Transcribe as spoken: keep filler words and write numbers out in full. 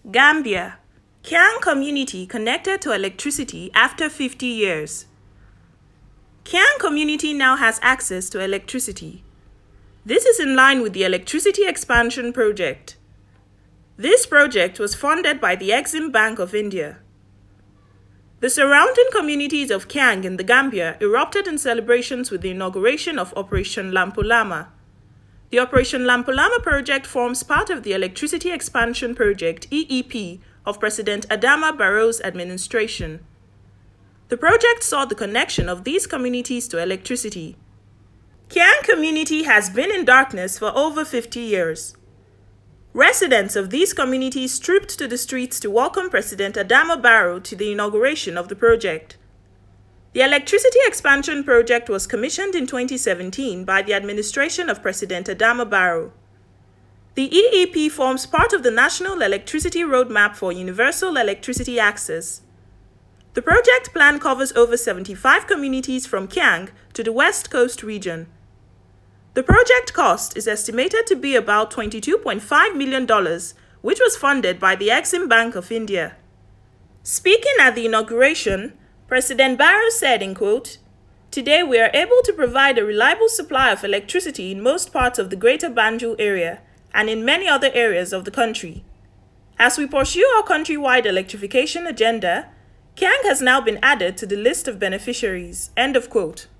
Gambia. Kiang community connected to electricity after fifty years. Kiang community now has access to electricity. This is in line with the Electricity Expansion Project. This project was funded by the Exim Bank of India. The surrounding communities of Kiang in the Gambia erupted in celebrations with the inauguration of Operation Lampolama. The Operation Lampolama project forms part of the Electricity Expansion Project (E E P) of President Adama Barrow's administration. The project saw the connection of these communities to electricity. Kiang community has been in darkness for over fifty years. Residents of these communities trooped to the streets to welcome President Adama Barrow to the inauguration of the project. The Electricity Expansion Project was commissioned in twenty seventeen by the administration of President Adama Barrow. The E E P forms part of the National Electricity Roadmap for Universal Electricity Access. The project plan covers over seventy-five communities from Kiang to the West Coast region. The project cost is estimated to be about twenty-two point five million dollars, which was funded by the Exim Bank of India. Speaking at the inauguration, President Barrow said, in quote, "Today we are able to provide a reliable supply of electricity in most parts of the Greater Banjul area and in many other areas of the country. As we pursue our countrywide electrification agenda, Kiang has now been added to the list of beneficiaries." End of quote.